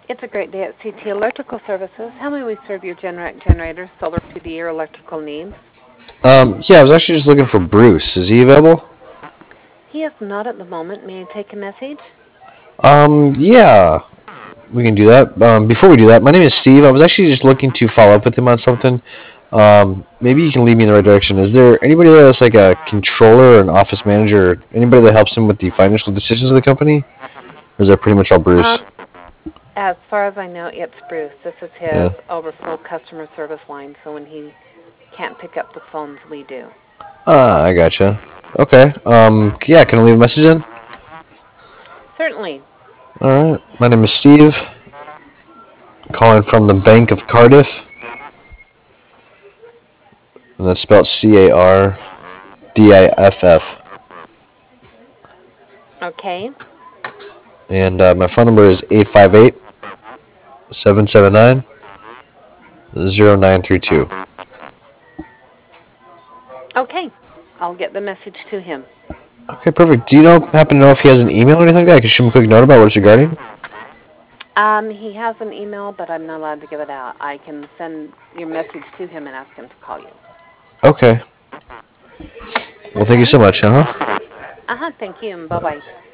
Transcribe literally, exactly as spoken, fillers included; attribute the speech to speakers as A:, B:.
A: It's a great day at C T Electrical Services. How may we serve your gener- generator, solar P V, or electrical needs?
B: Um, yeah, I was actually just looking for Bruce. Is he available?
A: He is not at the moment. May I take a message?
B: Um, yeah, we can do that. Um, before we do that, my name is Steve. I was actually just looking to follow up with him on something. Um, maybe you can lead me in the right direction. Is there anybody that's like a controller or an office manager, or anybody that helps him with the financial decisions of the company? Or is that pretty much all Bruce?
A: Um, as far as I know, it's Bruce. This is his
B: Yeah.
A: overflow customer service line, so when he can't pick up the phones, we do.
B: Ah, I gotcha. Okay. Um, yeah, can I leave a message then?
A: Certainly.
B: All right. My name is Steve. Calling from the Bank of Cardiff, and that's spelled C A R D I F F.
A: Okay.
B: And uh, my phone number is eight five eight, seven seven nine, zero nine three two.
A: Okay. I'll get the message to him.
B: Okay, perfect. Do you know happen to know if he has an email or anything like that? I can shoot him a quick note about what it's regarding.
A: Um, he has an email, but I'm not allowed to give it out. I can send your message to him and ask him to call you.
B: Okay. Well, thank you
A: Uh-huh.
B: so much. Uh huh.
A: Uh-huh. Thank you, and bye-bye.